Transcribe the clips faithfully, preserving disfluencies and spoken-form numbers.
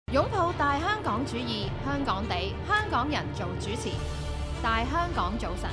擁抱大香港主義，香港地，香港人做主持。大香港早晨，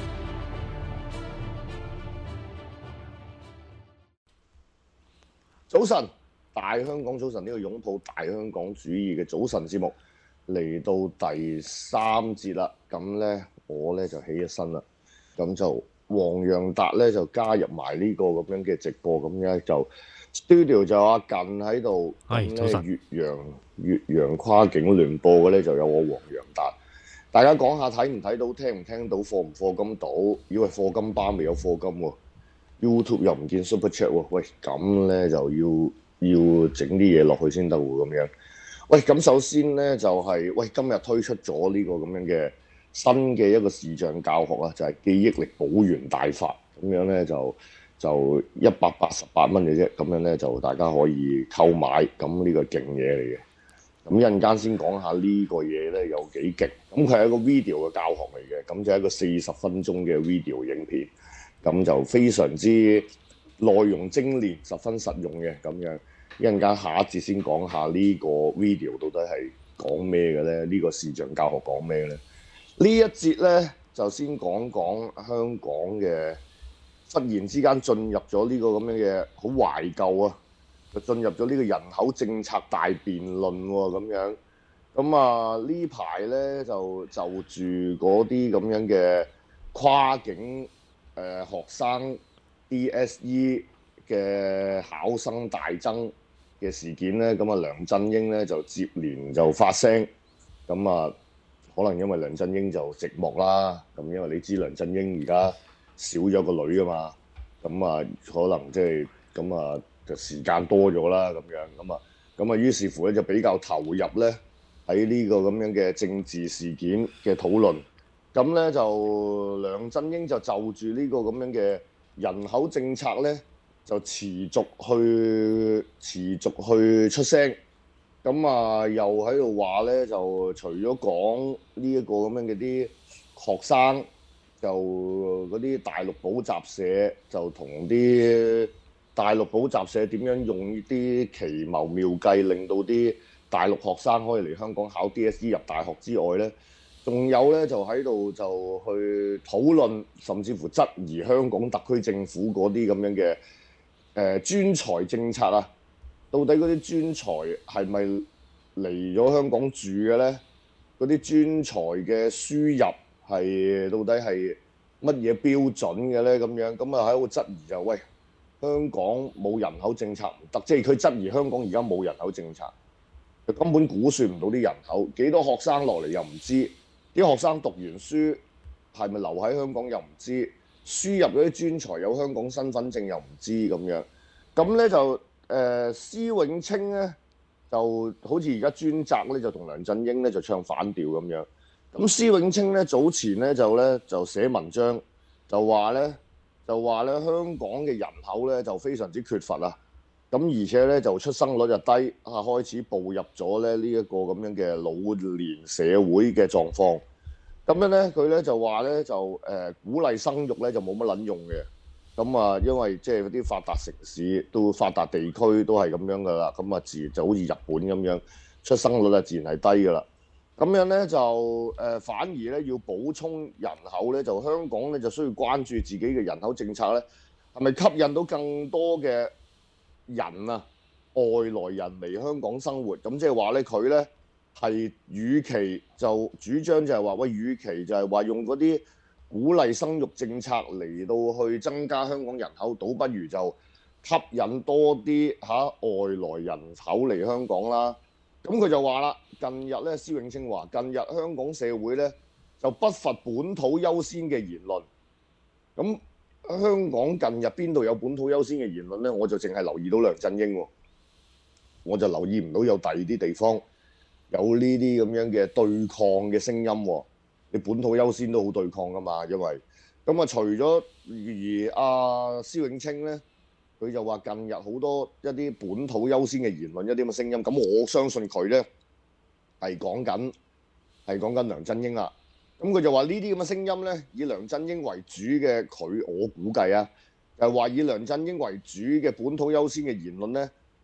早晨，大香港早晨呢個擁抱大香港主義嘅早晨節目嚟到第三節啦。咁呢，我呢就起咗身啦，咁就黃洋達呢就加入埋呢個咁樣嘅直播，咁樣就 studio 就阿近喺度，咁咧越洋越洋跨境聯播嘅咧就有我黃洋達。大家講下睇唔睇到，聽唔聽到，課唔課金到？以為課金巴未有課金喎 ，YouTube 又唔見 Super Chat 喎。喂，咁咧就要要整啲嘢落去先得喎，咁樣。喂，咁首先咧就係、是、喂今日推出咗呢個咁樣嘅新嘅一個視像教學啊，就係、是、記憶力補元大法，咁樣咧就就一百八十八蚊嘅啫，咁樣咧就大家可以購買，咁呢個勁嘢嚟嘅。咁一陣間先講下呢個嘢咧有幾勁，咁佢係一個 video 嘅教學嚟嘅，咁就係一個四十分鐘嘅 video 影片，咁就非常之內容精煉，十分實用嘅咁樣。一陣間下一節先講下呢個 video 到底係講咩嘅咧？呢、呢個視像教學講咩咧？呢一節咧就先講講香港嘅忽然之間進入咗呢個咁樣嘅好懷舊啊！就進入咗呢個人口政策大辯論喎，咁樣咁啊呢排咧就就住嗰啲咁樣嘅跨境誒、呃、學生 D S E 嘅考生大增嘅事件咧，咁啊梁振英咧就接連就發聲，咁啊可能因為梁振英就寂寞啦，咁因為你知梁振英而家少咗個女啊嘛，咁啊可能即係咁啊。就時間多咗啦，咁樣咁啊，咁啊，於是乎咧就比較投入咧喺呢個咁樣嘅政治事件嘅討論。咁咧就梁振英就就住呢個咁樣嘅人口政策咧，就持續去持續去出聲。咁啊，又喺度話咧，就除咗講呢一個咁樣嘅啲學生，就嗰啲大陸補習社就同啲大陸補習社點樣用啲奇謀妙計，令到啲大陸學生可以嚟香港考 D S E 入大學之外呢，仲有呢就喺度就去討論，甚至乎質疑香港特區政府嗰啲咁樣嘅誒、呃、專才政策啊，到底嗰啲專才係咪嚟咗香港住嘅呢？嗰啲專才嘅輸入係到底係乜嘢標準嘅呢？咁樣咁啊喺度質疑就喂。香港冇人口政策唔得，即係佢質疑香港而家冇人口政策，佢根本估算唔到啲人口幾多學生落嚟又唔知，啲學生讀完書係咪留喺香港又唔知，輸入嗰啲專才有香港身份證又唔知咁樣，咁咧就誒、呃、施永青咧就好似而家專責咧就同梁振英咧就唱反調咁樣，咁施永青咧早前咧就咧就寫文章就話咧。就話咧香港嘅人口咧就非常之缺乏啊，咁而且咧就出生率就低啊，開始步入咗咧呢一個咁樣嘅老年社會嘅狀況。咁樣咧佢咧就話咧就誒、呃、鼓勵生育咧就冇乜撚用嘅。咁啊因為即係啲發達城市都發達地區都係咁樣噶啦，咁啊自然就好似日本咁樣出生率啊自然係低噶啦。咁樣咧就誒、呃、反而咧要補充人口咧，就香港咧就需要關注自己嘅人口政策咧，係咪吸引到更多嘅人啊外來人嚟香港生活？咁即係話咧佢咧係與其就主張就係話喂，與其就係話用嗰啲鼓勵生育政策嚟到去增加香港人口，倒不如就吸引多啲嚇、啊、外來人口嚟香港啦。咁佢就話啦，近日咧，施永青話，近日香港社會咧就不乏本土優先嘅言論。咁香港近日邊度有本土優先嘅言論咧？我就淨係留意到梁振英喎，我就留意唔到有第二啲地方有呢啲咁樣嘅對抗嘅聲音喎。你本土優先都好對抗噶嘛，因為咁啊，除咗而阿施永青咧。佢就話近日好多一啲本土優先嘅言論，一啲咁嘅聲音，咁我相信佢咧係講緊係講緊梁振英啦。咁佢就話呢啲咁嘅聲音咧，以梁振英為主嘅佢，我估計啊，就係話以梁振英為主嘅本土優先嘅言論咧，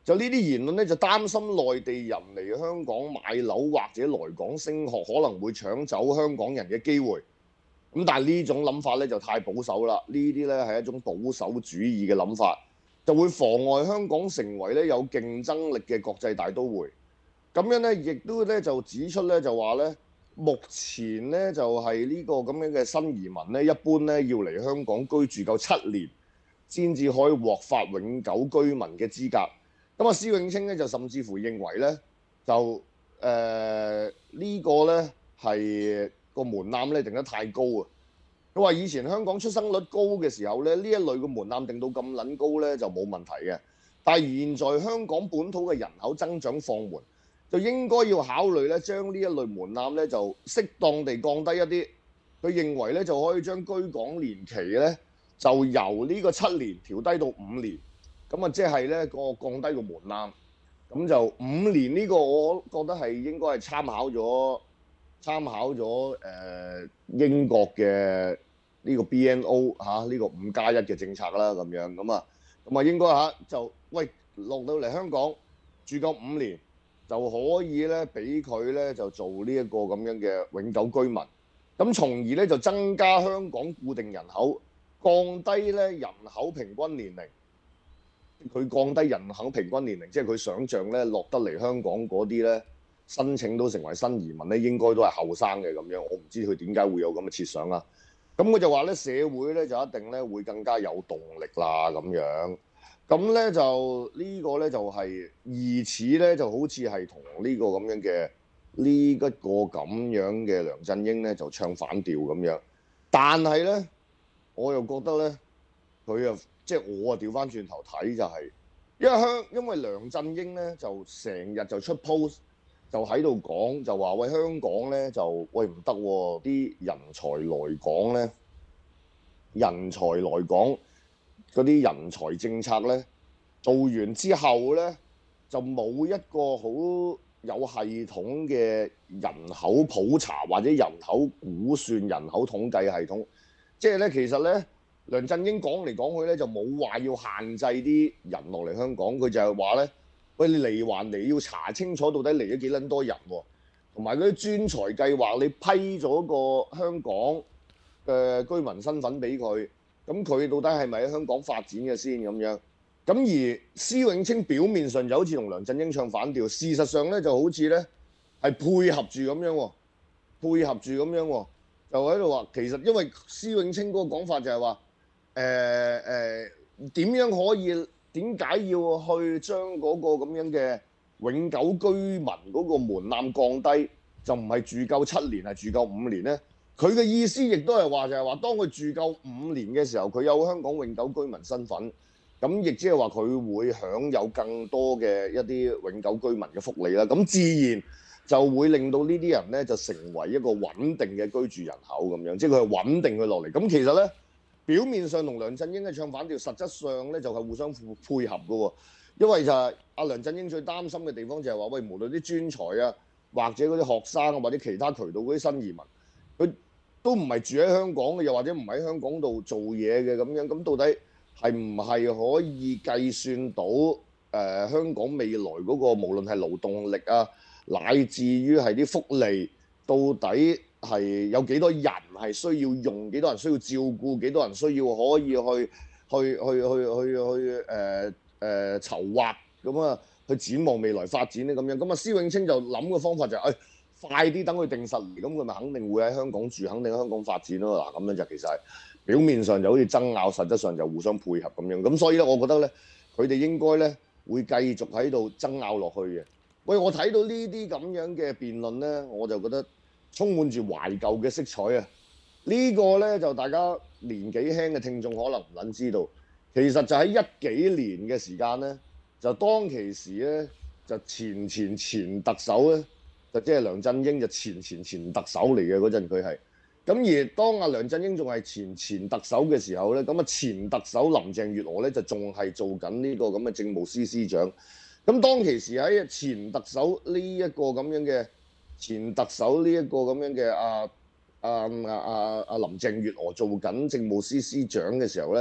就呢啲言論咧，就擔心內地人嚟香港買樓或者來港升學，可能會搶走香港人嘅機會。咁但係呢種諗法咧就太保守啦，呢啲咧係一種保守主義嘅諗法，就會妨礙香港成為咧有競爭力嘅國際大都會。咁樣咧，亦都咧就指出咧就話咧，目前咧就係呢個咁樣嘅新移民咧，一般咧要嚟香港居住夠七年，先至可以獲發永久居民嘅資格。咁啊，施永青咧就甚至乎認為咧，就誒、呃這個、呢個咧係個門檻咧定得太高啊！佢話以前香港出生率高嘅時候咧，呢一類嘅門檻定到咁撚高咧就冇問題嘅。但係現在香港本土嘅人口增長放緩，就應該要考慮咧將呢一類門檻咧就適當地降低一啲。佢認為咧就可以將居港年期咧就由呢個七年調低到五年。咁啊，即係咧個降低個門檻，咁就五年呢個，我覺得係應該係參考咗參考咗誒、呃、英國嘅呢個 B N O 嚇、啊、呢、呢個五加一嘅政策啦，咁樣咁啊，咁啊應該嚇、啊、就喂落到嚟香港住夠五年就可以咧俾佢咧就做呢一個咁樣嘅永久居民，咁從而咧就增加香港固定人口，降低咧人口平均年齡。佢降低人口平均年齡，即係佢想像咧落得嚟香港嗰啲咧申請到成為新移民咧，應該都係後生嘅咁樣。我唔知佢點解會有咁嘅設想啦。咁佢就話咧社會咧就一定咧會更加有動力啦咁樣。咁咧就呢個咧就係疑似咧就好似係同呢個咁樣嘅呢一個咁樣嘅梁振英咧就唱反調咁樣。但係咧我又覺得咧佢又。即係我啊，調翻轉頭睇就係，因為香因為梁振英咧就成日就出 post 就喺度講就話喂香港咧就喂唔得喎，啲人才來港咧，人才來港嗰啲人才政策咧做完之後咧就冇一個好有系統嘅人口普查或者人口估算、人口統計系統，即係咧其實咧。梁振英講嚟講去咧就冇話要限制啲人落嚟香港，佢就係話咧，喂你嚟還嚟要查清楚到底嚟咗幾撚多人喎，同埋嗰啲專才計劃你批咗個香港嘅居民身份俾佢，咁佢到底係咪喺香港發展嘅先咁樣？咁而施永青表面上就好似同梁振英唱反調，事實上咧就好似咧係配合住咁樣喎，配合住咁樣喎，就喺度話其實因為施永青嗰個講法就係話。誒誒點樣可以點解要去將嗰個咁樣嘅永久居民嗰個門檻降低，就唔係住夠七年係住夠五年咧？佢嘅意思亦都係話就係話，當佢住夠五年嘅時候，佢有香港永久居民身份，咁亦即係話佢會享有更多嘅一啲永久居民嘅福利啦。咁自然就會令到呢啲人咧就成為一個穩定嘅居住人口咁樣，即係佢係穩定佢落嚟。咁其實咧。表面上同梁振英嘅唱反調，實質上咧就係互相配合嘅喎。因為就係阿梁振英最擔心嘅地方就係話，喂，無論啲專才啊，或者嗰啲學生啊，或者其他渠道嗰啲新移民，佢都唔係住喺香港嘅，又或者唔喺香港度做嘢嘅咁樣。咁到底係唔係可以計算到誒、呃、香港未來嗰、嗰個無論係勞動力啊，乃至於係啲福利，到底係有幾多人係需要用，幾多人需要照顧，幾多人需要可以去去去去去去誒誒、呃、籌劃咁啊，去展望未來發展咧咁樣。咁啊，施永青就諗嘅方法就係、是、誒、哎、快啲等佢定實嚟，咁佢咪肯定會喺香港住，肯定喺香港發展咯。嗱，咁樣就其實係表面上就好似爭拗，實質上就互相配合咁樣。咁所以咧，我覺得咧，佢哋應該咧會繼續喺度爭拗落去嘅。喂，我睇到呢啲咁樣嘅辯論咧，我就覺得。充滿住懷舊嘅色彩啊！呢個呢，就大家年紀輕嘅聽眾可能唔撚知道，其實就喺一幾年嘅時間呢，就當其時呢，就前前前特首呢，就即係梁振英就前前前特首嚟嘅嗰陣佢係，咁而當阿梁振英仲係前前特首嘅時候呢，咁啊前特首林鄭月娥呢，就仲係做緊呢個咁嘅政務司司長，咁當其時喺前特首呢一個咁樣嘅。前特首呢一個咁樣嘅阿阿阿阿阿林鄭月娥做緊政務司司長嘅時候咧，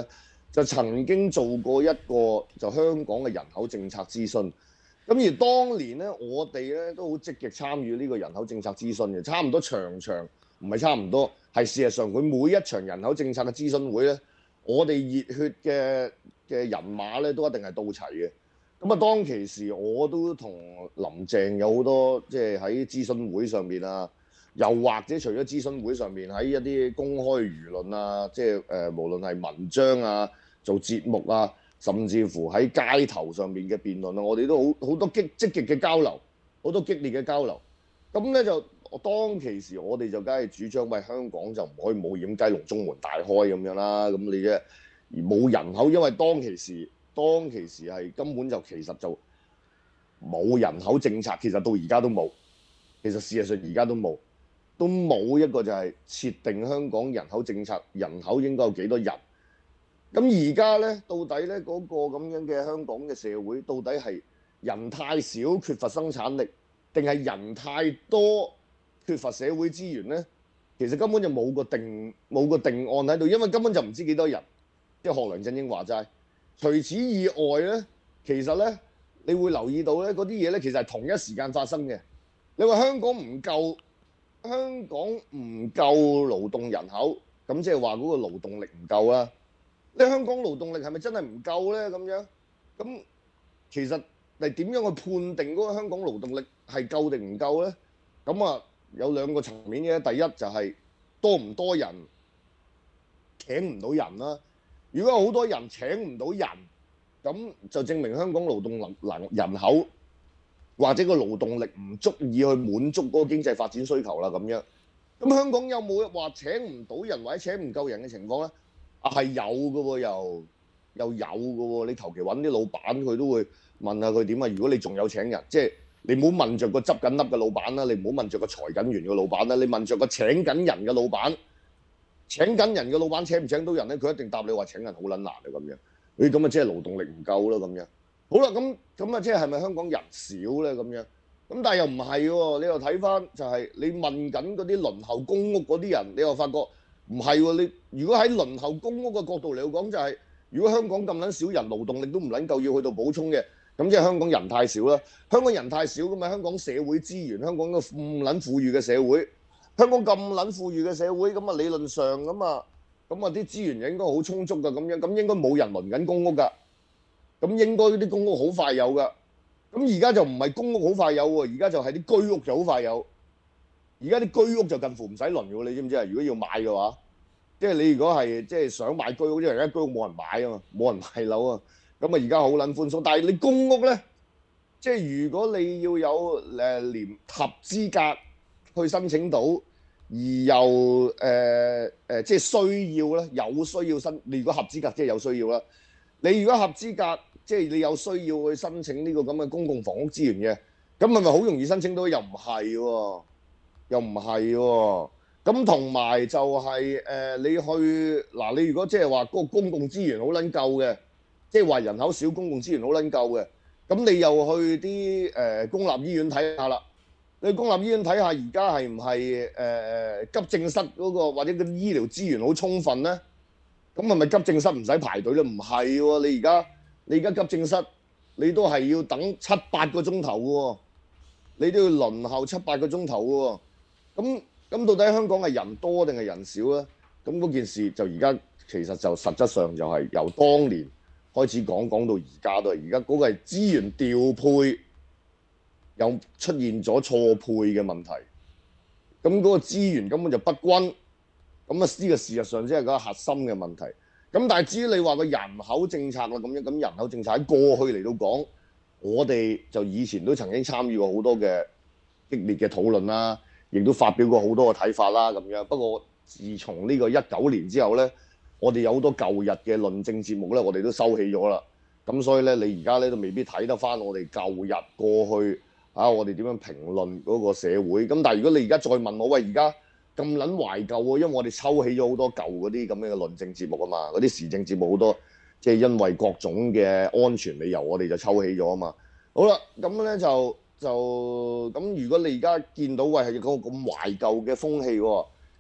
就曾經做過一個就香港嘅人口政策諮詢。咁而當年咧，我哋咧都好積極參與呢個人口政策諮詢嘅，差唔多場場唔係差唔多，係事實上佢每一場人口政策嘅諮詢會咧，我哋熱血嘅嘅人馬咧都一定係到齊嘅。咁啊，當其時我都同林鄭有好多即係喺諮詢會上面啊，又或者除咗諮詢會上面喺一啲公開輿論啊，即係誒、呃、無論係文章啊、做節目啊。甚至乎喺街頭上面嘅辯論啊，我哋都好好多激積極嘅交流，好多激烈嘅交流。咁咧就當其時，我哋就梗係主張，喂，香港就唔可以冇掩雞籠中門大開咁樣啦。咁你啫而冇人口，因為當其時，當其時係根本就其實就冇人口政策，其實到而家都冇。其實事實上而家都冇，都冇一個就係設定香港人口政策，人口應該有幾多人。咁而家咧，到底咧嗰個咁樣嘅香港嘅社會，到底係人太少缺乏生產力，定係人太多缺乏社會資源咧？其實根本就冇個定冇個定案喺度，因為根本就唔知幾多人。即係學梁振英話齋，除此以外咧，其實咧你會留意到咧嗰啲嘢咧，其實係同一時間發生嘅。你話香港唔夠，香港唔夠勞動人口，咁即係話嗰個勞動力唔夠啦。你香港勞動力係咪真係唔夠咧？咁樣咁其實係點樣去判定嗰個香港勞動力係夠定唔夠咧？咁啊有兩個層面嘅，第一就係多唔多人請唔到人啦。如果好多人請唔到人，咁就證明香港勞動能能人口或者個勞動力唔足以去滿足嗰個經濟發展需求啦。咁樣咁香港有冇話請唔到人或者請唔夠人嘅情況咧？啊，係有嘅喎，又又有嘅喎。你求其揾啲老闆，佢都會問下佢點啊。如果你仲有請人，即係你唔好問着個執緊粒嘅老闆啦，你唔好問着個裁緊員嘅老闆啦，你問着個請緊人嘅老闆，請緊人嘅老闆請唔請到人咧？佢一定答你話請人好撚難啊咁樣。誒咁啊，即係勞動力唔夠啦咁樣。好啦，咁咁啊，即係係咪香港人少咧咁樣？咁但係又唔係喎，你又睇翻就係你問緊嗰啲輪候公屋嗰啲人，你又發覺。唔係喎，你如果喺輪候公屋嘅角度嚟講，就係、是、如果香港咁撚少人，勞動力都唔撚夠要去到補充嘅，咁即係香港人太少啦。香港人太少咁啊，香港社會資源，香港個咁撚富裕嘅社會，香港咁撚富裕嘅社會，咁啊理論上咁啊，咁啊啲資源應該好充足㗎，咁樣咁應該冇人輪緊公屋㗎，咁應該啲公屋好快有㗎。咁而家就唔係公屋好快有喎，而家就係啲居屋就好快有。而家啲居屋就近乎唔使輪嘅喎，你知唔知啊？如果要買嘅話，即係你如果係即係想買居屋，因為而家居屋冇人買啊嘛，冇人買樓啊，咁啊而家好撚寬鬆。但係你公屋咧，即係如果你要有誒連合資格去申請到，而又誒誒、呃呃、即係需要咧，有需要申，你如果合資格即係有需要啦。你如果合資格，即係你有需要去申請呢個咁嘅公共房屋資源嘅，咁係咪好容易申請到？又唔係喎。又唔係喎，咁同埋就係、是、誒、呃、你去嗱，你如果即係話嗰個公共資源好撚夠嘅，即係話人口少，公共資源好撚夠嘅，咁你又去啲誒、呃、公立醫院睇下啦。你去公立醫院睇下，而家係唔係誒急症室嗰、那個或者個醫療資源好充分咧？咁係咪急症室唔使排隊咧？唔係喎，你而家你而家急症室你都係要等七八個鐘頭嘅喎，你都要輪候七八個鐘頭嘅喎。咁咁到底香港係人多定係人少咧？咁嗰件事就而家其實就實質上就係由當年開始講講到而家都係，而家嗰個係資源調配又出現咗錯配嘅問題。咁嗰個資源根本就不均，咁啊呢個事實上先係嗰個核心嘅問題。咁但係至於你話個人口政策啦咁樣，咁人口政策喺過去嚟到講，我哋就以前都曾經參與過好多嘅激烈嘅討論啦。亦都發表過好多嘅睇法啦，咁樣。不過自從呢個一九年之後咧，我哋有好多舊日嘅論政節目咧，我哋都收起咗啦。咁所以咧，你而家咧都未必睇得翻我哋舊日過去啊，我哋點樣評論嗰個社會。咁但係如果你而家再問我，喂，而家咁撚懷舊喎，因為我哋抽起咗好多舊嗰啲咁樣嘅論政節目啊嘛，嗰啲時政節目好多，即係因為各種嘅安全理由，我哋就抽起咗啊嘛。好啦，咁咧就。就咁，如果你而家見到喂係個咁懷舊嘅風氣喎，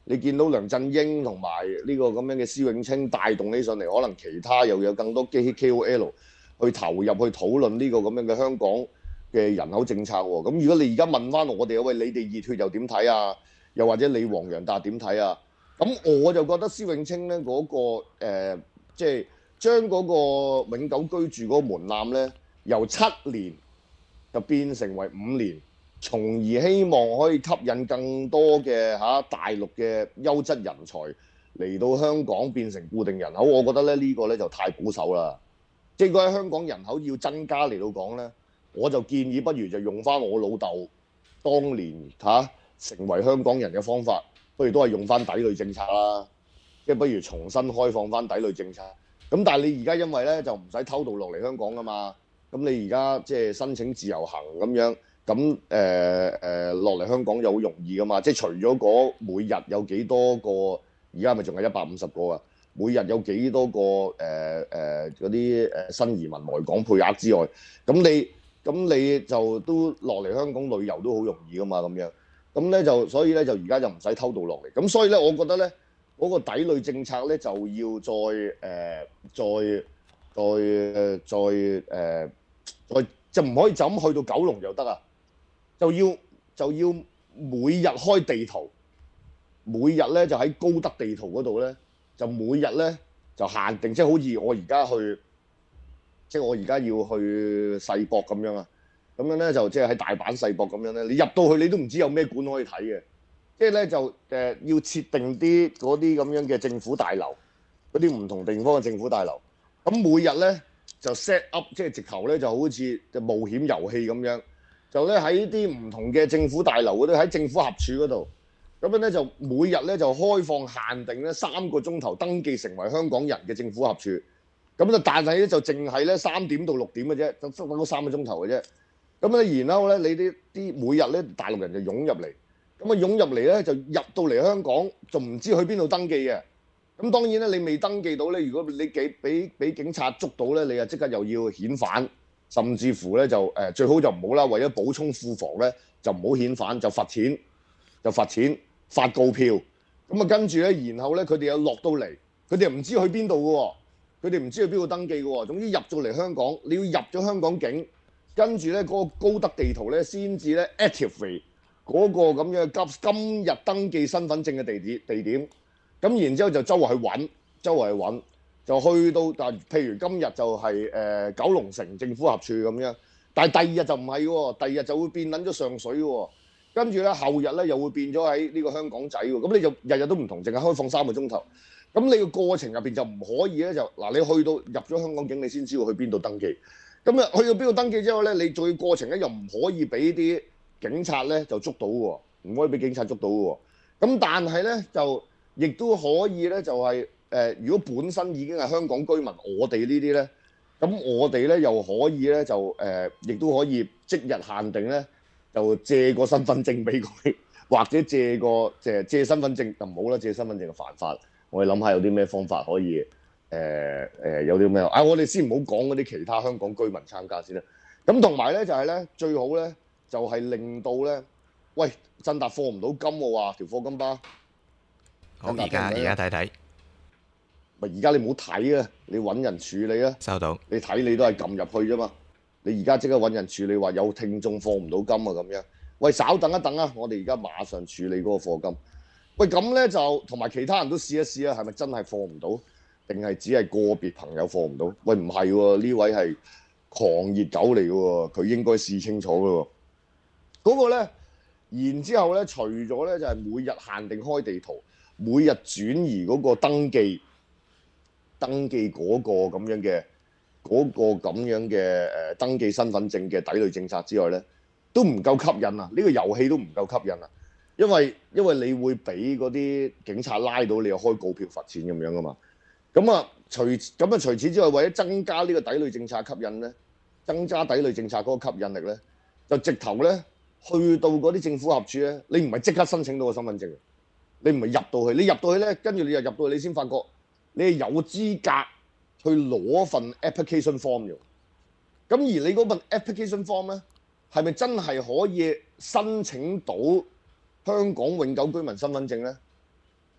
你見到梁振英同埋呢個咁樣嘅施永青帶動起上嚟，可能其他又有更多機 K O L 去投入去討論呢個咁樣嘅香港嘅人口政策喎。咁如果你而家問翻我哋，喂，你哋熱血又點睇啊？又或者你黃洋達點睇啊？咁我就覺得施永青咧嗰、嗰個誒，即係將嗰個永久居住嗰個門檻咧，由七年就變成為五年，從而希望可以吸引更多嘅嚇、啊、大陸嘅優質人才嚟到香港變成固定人口。我覺得咧呢、呢個咧就太保守啦。即係如果喺香港人口要增加嚟到講咧，我就建議不如就用翻我老豆當年嚇、啊、成為香港人嘅方法。不如都係用翻抵類政策啦，即係不如重新開放翻抵類政策。咁但係你而家因為咧就唔使偷渡落嚟香港噶嘛，咁你而家即係申請自由行咁樣，咁誒誒落嚟香港就好容易噶嘛。即係除咗嗰每日有幾多個，而家咪仲係一百五十個啊，每日有幾多個誒誒嗰啲誒新移民來港配額之外，咁你咁你就都落嚟香港旅遊都好容易噶嘛咁樣。咁咧就所以咧就而家就唔使偷渡落嚟，咁所以咧我覺得咧嗰、那個抵類政策咧就要再誒、呃、再再誒再誒、呃、再就唔可以就咁去到九龍就得啊，就要就要每日開地圖，每日咧就喺高德地圖嗰度咧就每日咧就限定，即係好似我而家去，即係我而家要去世博咁樣啊。咁樣咧就即係喺大阪世博咁樣咧，你入到去你都唔知有咩館可以睇嘅，即係咧就誒、呃、要設定啲嗰啲咁樣嘅政府大樓，嗰啲唔同地方嘅政府大樓。咁每日咧就 set up， 即係直頭咧就好似就冒險遊戲咁樣，就咧喺啲唔同嘅政府大樓嗰度，喺政府合署嗰度，咁樣咧就每日咧就開放限定咧三個鐘頭登記成為香港人嘅政府合署。咁就但係咧就淨係咧三點到六點嘅啫，就得嗰三個鐘頭嘅啫。咁咧，然後咧，你啲啲每日咧，大陸人就湧入嚟，咁啊湧入嚟咧，就入到嚟香港，就唔知去邊度登記嘅。咁當然咧，你未登記到咧，如果你幾俾俾警察捉到咧，你啊即刻又要遣返，甚至乎咧就誒、呃、最好就唔好啦，為咗補充庫房咧，就唔好遣返，就罰錢，就罰錢，發告票。咁啊跟住咧，然後咧佢哋又落到嚟，佢哋又唔知去邊度嘅喎，佢哋唔知去邊度登記嘅喎。總之入咗嚟香港，你要入咗香港境。跟住咧，嗰、那個高德地圖咧，先至咧 activate 嗰個咁樣今今日登記身份證嘅地點地點。咁然之後就周圍去揾，周圍去揾，就去到但譬如今日就係、是、誒、呃、九龍城政府合署咁樣，但係第二日就唔係喎，第二日就會變撚咗上水喎。跟住咧後日咧又會變咗喺呢個香港仔喎。咁你就日日都唔同，淨係開放三個鐘頭。咁你個過程入邊就唔可以咧，就嗱你去到入咗香港境，你先知道去邊度登記。咁啊，去到邊度登記之後咧，你做嘅過程咧又唔可以俾啲警察咧就捉到喎，唔可以俾警察捉到喎。咁但係咧就亦都可以咧就係、是、誒、呃，如果本身已經係香港居民，我哋呢啲咧，咁我哋咧又可以咧就誒，亦、呃、都可以即日限定咧，就借個身份證俾佢，或者借個借借身份證就唔好啦，借身份證就犯法。我哋諗下有啲咩方法可以。誒誒、呃呃、有啲咩啊？我哋先唔好講嗰啲其他香港居民參加先啦。咁同埋咧就係、是、咧最好咧就係、是、令到咧，喂，振達貨唔到金喎，話條貨金巴。 好，而家而家睇睇。 咪而家你唔好睇啊！你揾人處理啊！ 收到。 你睇你都係撳入去啫嘛。你而家即刻揾人處理，話有聽眾貨唔到金啊咁樣。喂，稍等一等啊！我哋而家馬上處理嗰個貨金。喂，咁咧就同埋其他人都試一試啊，係咪真係貨唔到？定係只係個別朋友放唔到？喂，唔係喎，呢位係狂熱狗嚟嘅喎，佢應該試清楚嘅喎。嗰、那個咧，然之後咧，除咗咧就係、是、每日限定開地圖，每日轉移嗰個登記，登記嗰個咁樣嘅嗰、那個咁樣嘅誒、呃、登記身份證嘅抵類政策之外咧，都唔夠吸引啊！呢、這個遊戲都唔夠吸引啊，因為因為你會俾嗰啲警察拉到，你又開告票罰錢咁樣噶嘛。咁啊，除咁啊，除此之外，為咗增加呢個抵類政策吸引咧，增加抵類政策嗰個吸引力咧，就直頭咧去到嗰啲政府合署咧，你唔係即刻申請到個身份證，你唔係入到去，你入到去咧，跟住你又入到去，你先發覺你係有資格去攞份 application form 嘅。咁而你嗰份 application form 咧，係咪真係可以申請到香港永久居民身份證咧？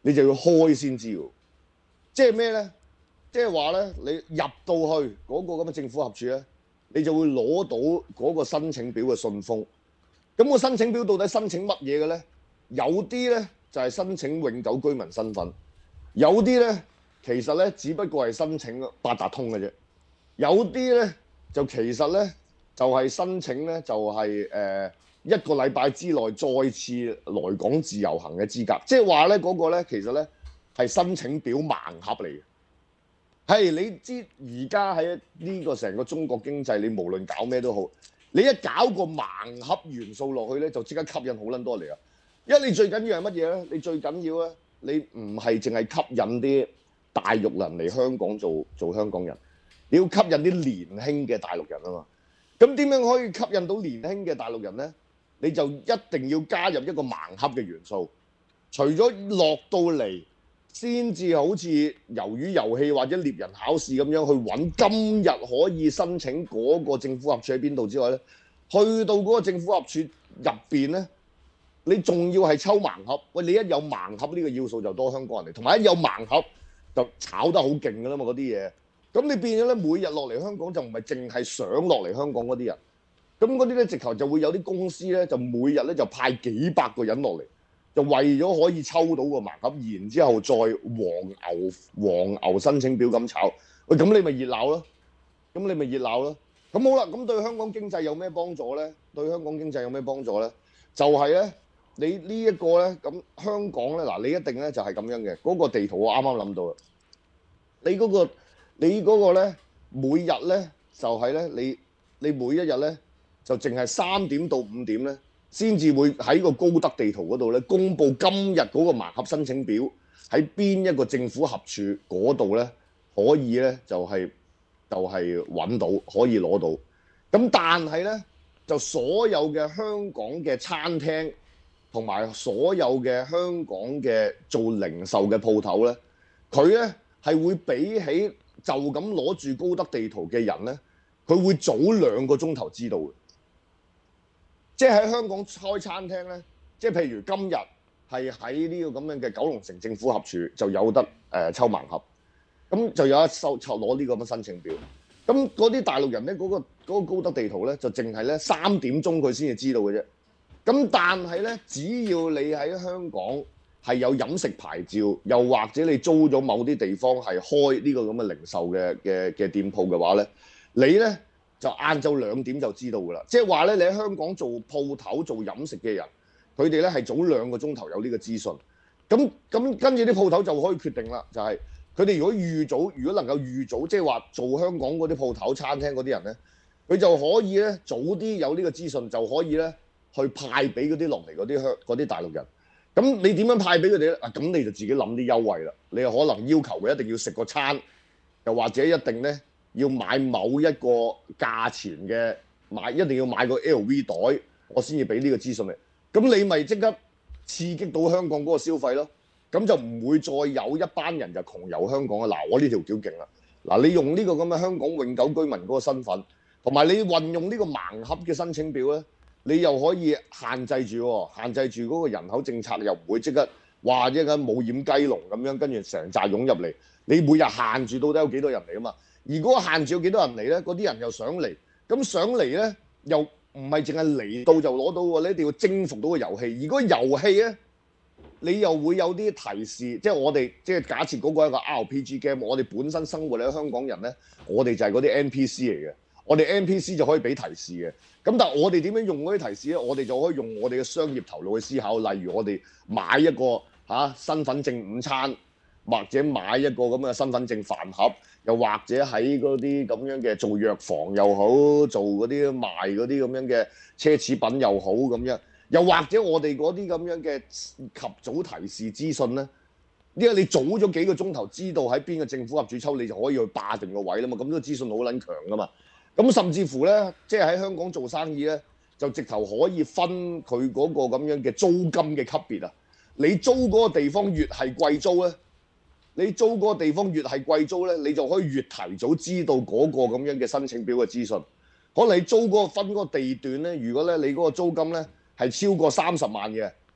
你就要開先知喎。即係咩咧？即係話咧，你入到去嗰個咁嘅政府合署咧，你就會攞到嗰個申請表嘅信封。咁個申請表到底申請乜嘢嘅咧？有啲咧就係申請永久居民身份，有啲咧其實咧只不過係申請八達通嘅啫，有啲咧就其實咧就係申請咧就係誒一個禮拜之內再次來港自由行嘅資格。即係話咧嗰個咧其實咧係申請表盲盒嚟嘅。係你知而家喺呢個成個中國經濟，你無論搞咩都好，你一搞個盲盒元素落去咧，就即刻吸引好撚多嚟啊！因為你最緊要係乜嘢咧？你最緊要咧，你唔係淨係吸引啲大陸人嚟香港做做香港人，你要吸引啲年輕嘅大陸人啊嘛。咁點樣可以吸引到年輕嘅大陸人咧？你就一定要加入一個盲盒嘅元素，除咗落到嚟先至好似魷魚遊戲或者獵人考試咁樣去揾今日可以申請嗰個政府合署喺邊度之外咧，去到嗰個政府合署入邊咧，你仲要係抽盲盒。喂，你一有盲盒呢個要素就多香港人嚟，同埋一有盲盒就炒得好勁噶啦嘛嗰啲嘢。咁你變咗咧，每日落嚟香港就唔係淨係想落嚟香港嗰啲人，咁嗰啲咧直頭就會有啲公司咧就每日咧就派幾百個人落嚟。就為咗可以抽到個盲盒，然之後再黃牛黃牛申請表咁炒，喂，咁你咪熱鬧咯，咁你咪熱鬧咯。咁好啦，咁對香港經濟有咩幫助咧？對香港經濟有咩幫助咧？就係咧，你呢一個咧，咁香港咧，嗱，你一定咧就係咁樣嘅。嗰個地圖我啱啱諗到啦，你嗰個你嗰個咧，每日咧就係咧，你你每一日咧就淨係三點到五點咧，先至會喺個高德地圖嗰度咧，公佈今日嗰個盲盒申請表喺邊一個政府合署嗰度咧，可以咧就係、是、就係、是、揾到，可以攞到。咁但係咧，就所有嘅香港嘅餐廳同埋所有嘅香港嘅做零售嘅鋪頭咧，佢咧係會比起就咁攞住高德地圖嘅人咧，佢會早兩個鐘頭知道嘅。即係喺香港開餐廳咧，即係譬如今日係喺呢個咁樣嘅九龍城政府合署就有得誒、呃、抽盲盒，咁就有得收攞呢個咁嘅申請表。咁嗰啲大陸人咧，嗰、嗰個嗰個高德地圖咧，就淨係咧三點鐘佢先至知道嘅啫。咁但係咧，只要你喺香港係有飲食牌照，又或者你租咗某啲地方係開呢個咁嘅零售嘅嘅嘅店鋪嘅話咧，你咧就晏晝兩點就知道㗎啦。即係話咧，你喺香港做鋪頭做飲食嘅人，佢哋咧係早兩個鐘頭有呢個資訊。咁咁跟住啲鋪頭就可以決定啦，就係佢哋如果預早，如果能夠預早，即係話做香港嗰啲鋪頭餐廳嗰啲人咧，佢就可以咧早啲有呢個資訊，就可以咧去派俾嗰啲落嚟嗰啲香嗰啲大陸人。咁你點樣派俾佢哋咧？啊，咁你就自己諗啲優惠啦。你又可能要求佢一定要食個餐，又或者一定咧要買某一個價錢嘅買，一定要買個 L V 袋，我先至俾呢個資訊你。咁你咪即刻刺激到香港嗰個消費咯。咁就唔會再有一班人就窮遊香港啊！嗱，我呢條橋勁啦。嗱，你用呢個咁嘅香港永久居民嗰個身份，同埋你運用呢個盲盒嘅申請表咧，你又可以限制住喎，限制住嗰個人口政策，又唔會即刻話一間冇掩雞籠咁樣，跟住成紮湧入嚟。你每日限住到底有幾多人嚟啊嘛？而嗰個限住有幾多人嚟咧？嗰啲人又想嚟，咁上嚟咧又唔係淨係嚟到就攞到喎，你一定要征服到個遊戲。而嗰個遊戲咧，你又會有啲提示，即係我哋即係假設嗰個係一個 R P G game，我哋本身生活喺香港人咧，我哋就係嗰啲 N P C 嚟嘅，我哋 N P C 就可以俾提示嘅。咁但係我哋點樣用嗰啲提示咧？我哋就可以用我哋嘅商業頭腦去思考，例如我哋買一個嚇、啊、身份證午餐，或者買一個咁嘅身份證飯盒，又或者喺嗰啲咁樣嘅做藥房又好，做嗰啲賣嗰啲咁樣嘅奢侈品又好咁樣。又或者我哋嗰啲咁樣嘅及早提示資訊咧，因為你早咗幾個鐘頭知道喺邊個政府合署抽，你就可以去霸定個位啦嘛。咁呢個資訊好撚強噶嘛。咁甚至乎咧，即係喺香港做生意咧，就直頭可以分佢嗰個咁樣嘅租金嘅級別啊。你租嗰個地方越係貴租咧，你租嗰個地方越係貴租咧，你就可以越提早知道嗰個咁樣嘅申請表嘅資訊。可能你租嗰個分嗰個地段咧，如果咧你嗰個租金咧，係超過三十萬嘅，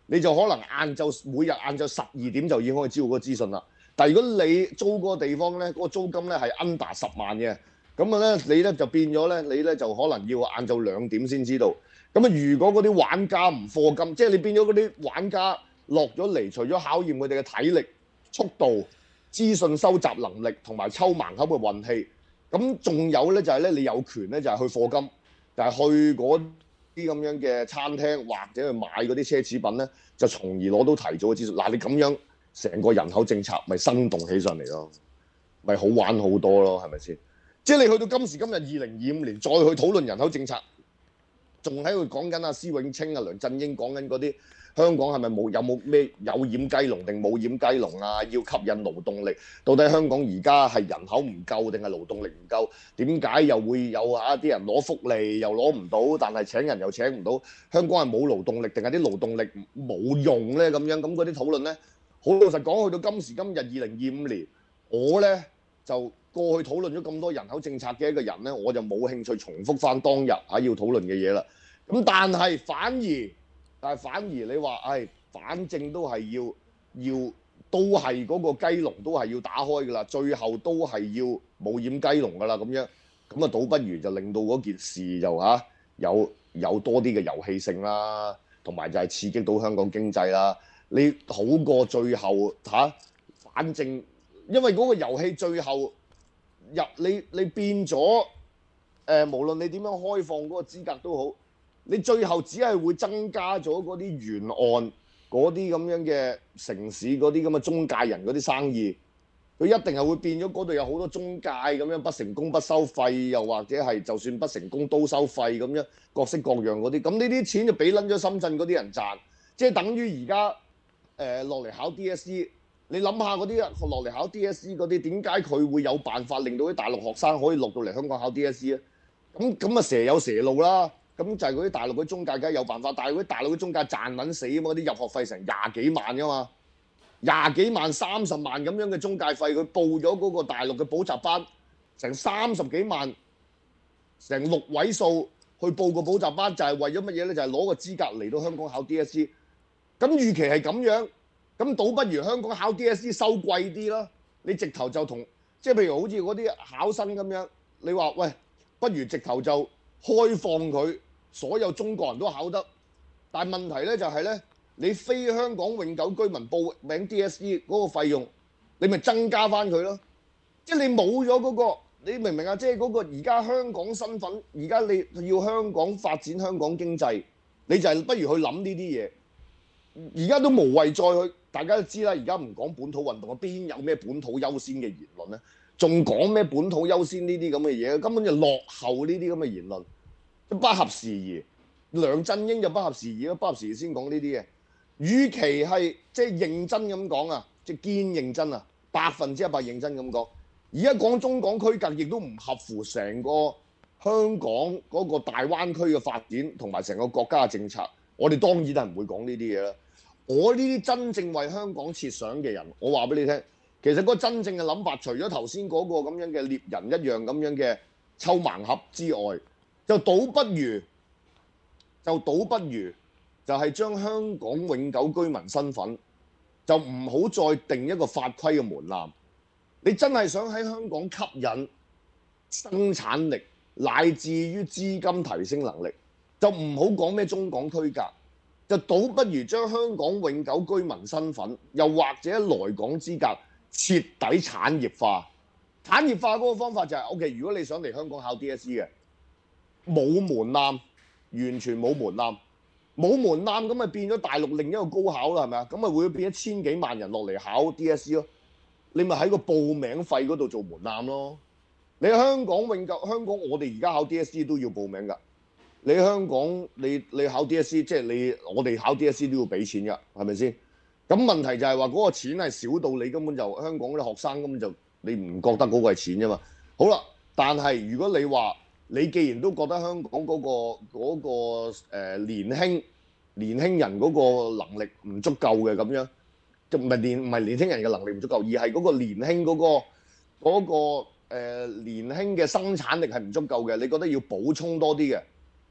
你就可能晏晝每日晏晝十二點就已經可以知道嗰個資訊啦。但係如果你租嗰個地方咧，嗰、嗰個租金咧係 under 十萬嘅，咁啊咧你咧就變咗咧，你咧就可能要晏晝兩點先知道。咁啊，如果嗰啲玩家唔課金，即係你變咗嗰啲玩家落咗嚟，除咗考驗佢哋嘅體力、速度、資訊收集能力同埋抽盲盒嘅運氣，咁仲有咧就係咧你有權咧就係去課金，就係去嗰啲咁樣嘅餐廳或者去買嗰啲奢侈品咧，就從而攞到提早嘅資訊。嗱，你咁樣成個人口政策咪生動起上嚟咯，咪好玩好多咯，係咪先？即係你去到今時今日二零二五年再去討論人口政策，仲喺度講緊阿施永青啊、梁振英講緊嗰啲香港係咪冇有冇咩有掩雞籠定冇掩雞籠啊？要吸引勞動力，到底香港而家係人口唔夠定係勞動力唔夠？點解又會有啊啲人攞福利又攞唔到，但係請人又請唔到？香港係冇勞動力定係啲勞動力冇用咧？咁樣咁嗰啲討論咧，好老實講，去到今時今日二零二五年，我咧就過去討論咗咁多人口政策嘅一個人咧，我就冇興趣重複翻當日啊要討論嘅嘢啦。咁但係反而，但係反而你話，唉、哎，反正都係要要都係嗰個雞籠都係要打開㗎啦，最後都係要冇掩雞籠㗎啦，咁樣咁啊，倒不如就令到嗰件事就嚇、啊、有有多啲嘅遊戲性啦，同埋就係刺激到香港經濟啦。你好過最後嚇、啊，反正因為嗰個遊戲最後入你你變咗誒、呃，無論你點樣開放嗰個資格都好。你最後只係會增加咗嗰啲沿岸嗰啲咁樣嘅城市嗰啲咁嘅中介人嗰啲生意，佢一定係會變咗嗰度有好多中介咁樣不成功不收費，又或者係就算不成功都收費咁樣各式各樣嗰啲，咁呢啲錢就俾撚咗深圳嗰啲人賺，即係等於而家誒落嚟考 D S E， 你諗下嗰啲落嚟考 D S E 嗰啲，點解佢會有辦法令到啲大陸學生可以落到嚟香港考 D S E 啊？咁咁啊蛇有蛇路啦。咁就係嗰啲大陸嗰啲中介梗係有辦法，但係嗰啲大陸嗰啲中介賺撚死啊嘛！嗰啲入學費成廿幾萬噶嘛，廿幾萬三十萬咁樣嘅中介費，佢報咗嗰個大陸嘅補習班，成三十幾萬，成六位數去報個補習班，就係為咗乜嘢咧？就係攞個資格嚟到香港考 D S E。咁預期係咁樣，咁倒不如香港考 D S E 收貴啲啦。你直頭就同即係譬如好似嗰啲考生咁樣，你話喂，不如直頭就開放佢。所有中國人都考得，但係問題咧就係咧，你非香港永久居民報名 D S E 嗰個費用，你咪增加翻佢咯。即係你冇咗嗰個，你明唔明啊？即係嗰個而家香港身份，而家你要香港發展香港經濟，你就係不如去諗呢啲嘢。而家都無謂再去，大家都知啦。而家唔講本土運動，邊有咩本土優先嘅言論咧？仲講咩本土優先呢啲咁嘅嘢？根本就落後呢啲咁嘅言論。不合時宜，梁振英就不合時宜咯，不合時宜先講呢啲嘢。與其係即係認真咁講啊，即係堅認真啊，百分之一百認真咁講。而家講中港區隔，亦都唔合乎成個香港嗰個大灣區嘅發展同埋成個國家嘅政策。我哋當然係唔會講呢啲嘢啦。我呢啲真正為香港設想嘅人，我話俾你聽，其實嗰個真正嘅諗法，除咗頭先嗰個咁樣嘅獵人一樣咁樣嘅抽盲盒之外，就倒不如，就倒不如，就係將香港永久居民身份，就唔好再定一個法規嘅門檻。你真係想喺香港吸引生產力，乃至於資金提升能力，就唔好講咩中港區隔，就倒不如將香港永久居民身份，又或者來港資格徹底產業化。產業化嗰個方法就係 OK， 如果你想嚟香港考 D S E 嘅。冇門檻，完全冇門檻，冇門檻咁咪變咗大陸另一個高考啦，係咪啊？咁咪會變一千幾萬人落嚟考 D S E 咯。你咪喺個報名費嗰度做門檻咯。你香港永久香港，我哋而家考 D S E 都要報名㗎。你香港你你考 D S E， 即係你我哋考 D S E 都要俾錢㗎，係咪先？咁問題就係話嗰個錢係少到你根本就香港啲學生根本就你唔覺得嗰個係錢啫嘛。好啦，但係如果你話，你既然都覺得香港嗰、嗰個嗰、嗰個呃、年輕年輕人嗰個能力唔足夠嘅咁樣，就唔係年唔係年輕人嘅能力唔足夠，而係嗰個年輕嗰、嗰個嗰、嗰個呃、年輕嘅生產力係唔足夠嘅，你覺得要補充多啲嘅，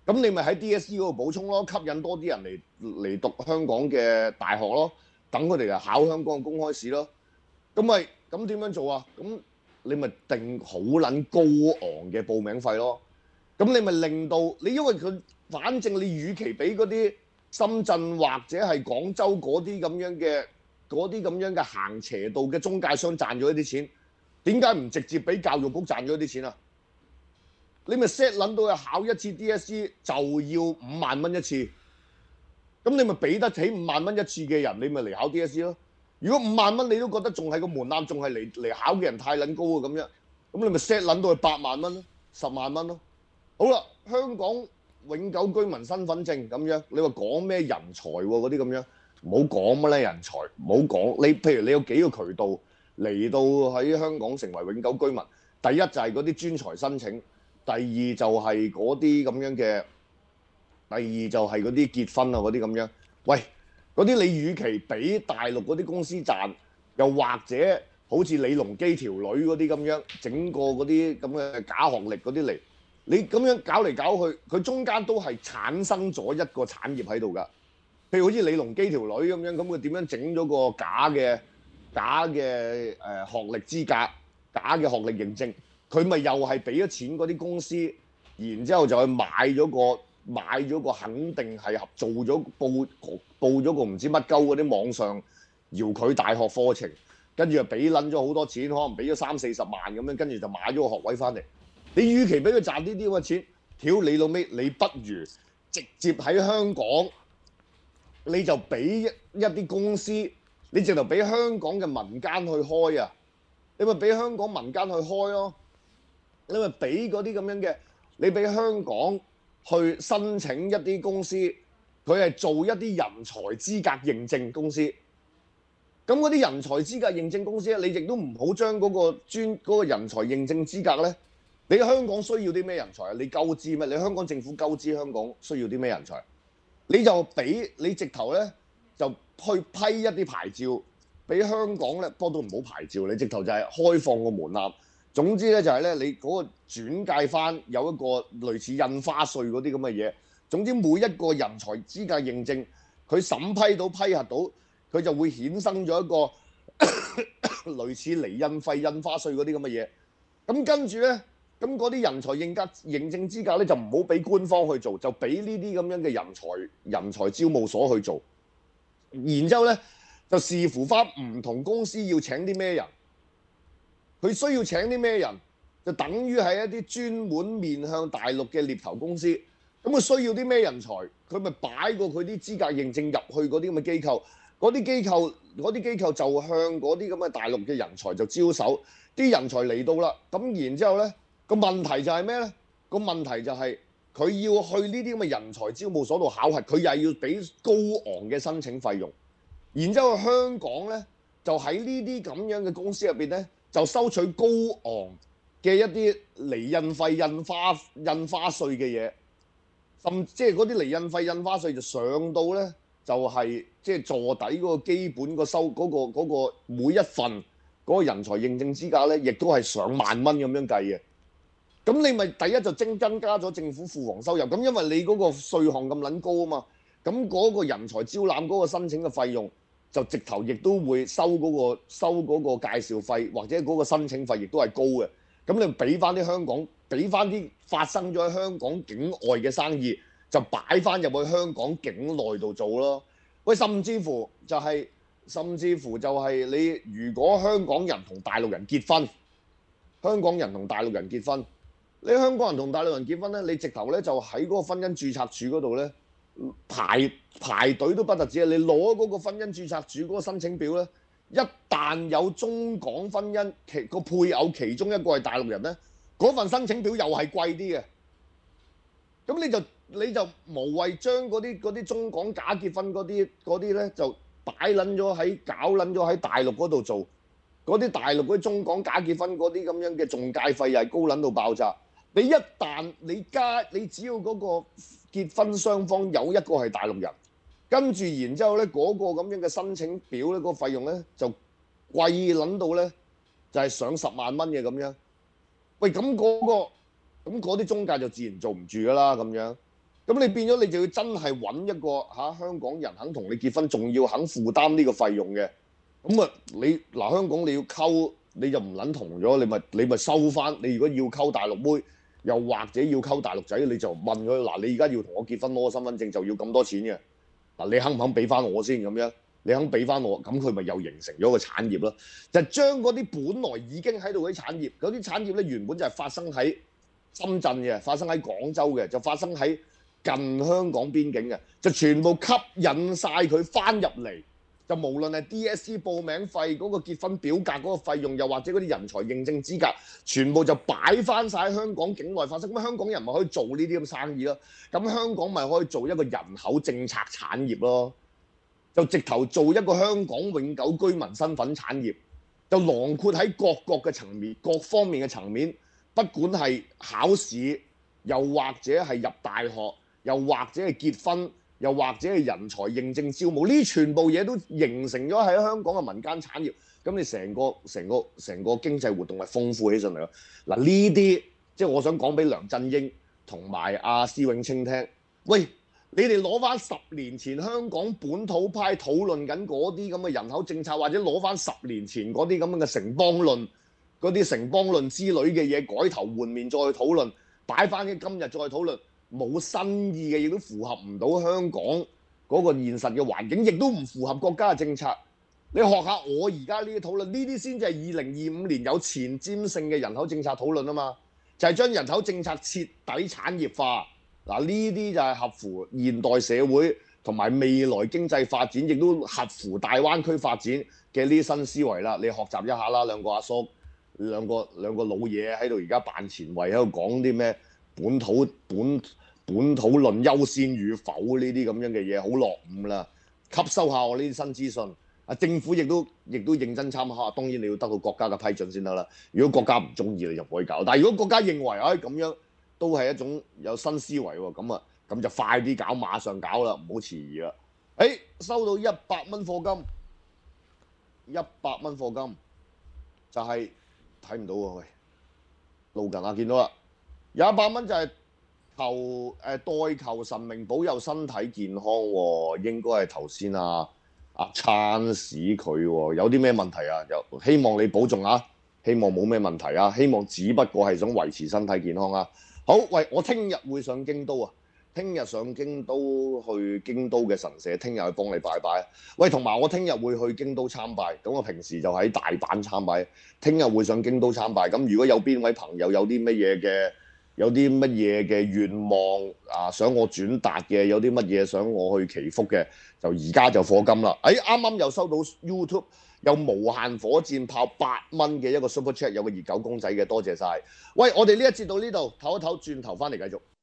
咁你咪喺 D S E 嗰度補充咯，吸引多啲人嚟嚟讀香港嘅大學咯，等佢哋就考香港嘅公開試咯。咁咪咁點樣做啊？咁你咪定好撚高昂嘅報名費咯。咁你咪令到你，因為佢反正你與其俾嗰啲深圳或者係廣州嗰啲咁樣嘅嗰啲咁樣嘅行邪道嘅中介商賺咗一啲錢，點解唔直接俾教育局賺咗一啲錢啊？你咪 set 撚到去考一次 D S E 就要五萬蚊一次，咁你咪俾得起五萬蚊一次嘅人，你咪嚟考 D S E 咯。如果五萬蚊你都覺得仲係個門檻，仲係嚟嚟考嘅人太撚高啊咁樣，咁你咪 set 撚到去八萬蚊咯，十萬蚊咯。好啦，香港永久居民身份證咁樣，你話講咩人才喎嗰啲咁樣，唔好講乜咧人才，唔好講你。譬如你有幾個渠道嚟到喺香港成為永久居民，第一就係嗰啲專才申請。第二就係嗰啲咁樣嘅，第二就係嗰啲結婚啊嗰啲咁樣。喂，嗰啲你與其俾大陸嗰啲公司賺，又或者好似李龍基條女嗰啲咁樣，整個嗰啲咁嘅假學歷嗰啲嚟，你咁樣搞嚟搞去，佢中間都係產生咗一個產業喺度㗎。譬如好似李龍基條女咁樣，咁佢點樣整咗個假嘅假嘅誒、呃、學歷資格、假嘅學歷認證？佢咪又係俾咗錢嗰啲公司，然之後就去買咗個買咗個肯定係合做咗報報咗個唔知乜鳩嗰啲網上遙距大學課程，跟住又俾撚咗好多錢，可能俾咗三四十萬咁樣，跟住就買咗個學位翻嚟。你與其俾佢賺呢啲咁嘅錢，屌你老味，你不如直接喺香港，你就俾一啲公司，你直頭俾香港嘅民間去開啊！你咪俾香港民間去開咯。你咪俾嗰啲咁樣嘅，你俾香港去申請一啲公司，佢係做一啲人才資格認證公司。咁嗰啲人才資格認證公司咧，你亦都唔好將嗰個專嗰個人才認證資格咧，你香港需要啲咩人才啊？你鳩知咩？你香港政府鳩知香港需要啲咩人才？你就俾你直頭咧，就去批一啲牌照俾香港咧，不過都唔好牌照，你直頭就係開放個門檻。總之咧就係咧，你嗰個轉介翻有一個類似印花稅嗰啲咁嘅嘢。總之每一個人才資格認證，佢審批到批核到，佢就會衍生咗一個類似離印費印花稅嗰啲咁嘅嘢。咁跟住咧，咁嗰啲人才認格認證資格咧就唔好俾官方去做，就俾呢啲咁樣嘅人才人才招募所去做。然之後咧就視乎翻唔同公司要請啲咩人。佢需要請啲咩人，就等於係一啲專門面向大陸嘅獵頭公司。咁佢需要啲咩人才，佢咪擺過佢啲資格認證入去嗰啲咁嘅機構。嗰啲機構嗰啲機構就向嗰啲咁嘅大陸嘅人才就招手。啲人才嚟到啦，咁然之後咧個問題就係咩咧？個問題就係佢要去呢啲咁嘅人才招募所度考核，佢又係要俾高昂嘅申請費用。然之後香港咧就喺呢啲咁樣嘅公司入邊咧，就收取高昂嘅一啲離印費印花印花稅嘅嘢，甚即係嗰啲離印費印花稅就上到咧，就係即係坐底嗰個基本個收嗰個嗰個每一份嗰個人才認證資格咧，亦都係上萬蚊咁樣計嘅。咁你咪第一就增增加咗政府庫房收入，咁因為你嗰個稅項咁撚高啊嘛，咁嗰個人才招攬嗰個申請嘅費用，就直頭亦都會收嗰個收嗰個介紹費，或者嗰個申請費亦都係高嘅。咁你俾翻啲香港，俾翻啲發生咗喺香港境外嘅生意，就擺翻入去香港境內度做咯。喂，甚至乎就係，甚至乎就係你如果香港人同大陸人結婚，香港人同大陸人結婚，你香港人同大陸人結婚咧，你直頭咧就喺嗰個婚姻註冊處嗰度咧。排排隊都不特止啊！你攞嗰個婚姻註冊處嗰個申請表咧，一旦有中港婚姻其個配偶其中一個係大陸人咧，嗰份申請表又係貴啲嘅。咁你就你就無謂將嗰啲嗰啲中港假結婚嗰啲嗰啲咧，就擺撚咗喺搞撚咗喺大陸嗰度做。嗰啲大陸嗰啲中港假結婚嗰啲咁樣嘅中介費又係高撚到爆炸。你一旦你加你只要嗰個結婚雙方有一個係大陸人，跟住然之後咧嗰個咁樣嘅申請表咧，嗰個費用咧就貴撚到咧就係上十萬蚊嘅咁樣。喂，咁嗰個咁嗰啲中介就自然做唔住噶啦咁樣。 咁你變咗你就要真係揾一個嚇、啊、香港人肯同你結婚，仲要肯負擔呢個費用嘅。咁啊，你嗱香港你要溝，你就唔撚同咗，你咪你咪收翻。你如果要溝大陸妹，又或者要溝大陸仔，你就問佢嗱，你而家要同我結婚攞個身份證就要咁多錢嘅。嗱，你肯唔肯俾翻我先咁樣？你肯俾翻我，咁佢咪又形成咗個產業咯？就將嗰啲本來已經喺度嗰啲產業，嗰啲產業咧原本就係發生喺深圳嘅，發生喺廣州嘅，就發生喺近香港邊境嘅，就全部吸引晒佢翻入嚟。就無論係 D S E 報名費嗰個結婚表格嗰個費用，又或者嗰啲人才認證資格，全部就擺翻晒喺香港境內發生。咁香港人咪可以做呢啲咁生意咯。咁香港咪可以做一個人口政策產業咯。就直頭做一個香港永久居民身份產業，就囊括喺各國嘅層面、各方面嘅層面，不管係考試，又或者係入大學，又或者係結婚，又或者係人才認證招募，呢全部嘢都形成咗喺香港嘅民間產業。咁你成個成個成個經濟活動係豐富起上嚟咯。嗱，呢啲即係我想講俾梁振英同埋阿施永青聽，喂！你哋攞翻十年前香港本土派討論緊嗰啲咁嘅人口政策，或者攞翻十年前嗰啲咁嘅城邦論、嗰啲城邦論之類嘅嘢，改頭換面再去討論，擺翻喺今日再討論，冇新意嘅，亦都符合唔到香港嗰個現實嘅環境，亦都唔符合國家嘅政策。你學下我而家呢啲討論，呢啲先至係二零二五年有前瞻性嘅人口政策討論啊嘛，就係、是、將人口政策徹底產業化。嗱，呢啲就係合乎現代社會同埋未來經濟發展，亦都合乎大灣區發展嘅呢啲新思維啦。你學習一下啦，兩個阿叔，兩個兩個老嘢喺度而家扮前衞，喺度講啲咩本土本本土論優先與否呢啲咁樣嘅嘢，好落伍啦。吸收下我呢啲新資訊，啊政府亦都亦都認真參考。當然你要得到國家嘅批准先得啦。如果國家唔中意，你就唔可以搞。但係如果國家認為，唉、哎、咁樣，都係一種有新思維喎，咁啊，咁就快啲搞，馬上搞啦，唔好遲疑啦。誒、欸，收到一百蚊課金，一百蚊課金就係睇唔到喎，喂，路近啊，見到啦，有一百蚊就係求誒、呃、代求神明保佑身體健康喎，應該係頭先啊啊撐死佢喎，有啲咩問題啊？就希望你保重啊，希望冇咩問題啊，希望只不過係想維持身體健康啊。好，喂！我聽日會上京都啊，聽日上京都去京都嘅神社，聽日去幫你拜拜。喂，同埋我聽日會去京都參拜，咁我平時就喺大阪參拜，聽日會上京都參拜。咁如果有邊位朋友有啲乜嘢嘅，有啲乜嘢嘅願望啊，想我轉達嘅，有啲乜嘢想我去祈福嘅，就而家就課金啦。誒，啱啱又收到 YouTube 有無限火箭炮八蚊嘅一個 Super Chat，有個熱狗公仔嘅，多謝晒。喂，我哋呢一節到呢度，唞一唞，轉頭翻嚟繼續。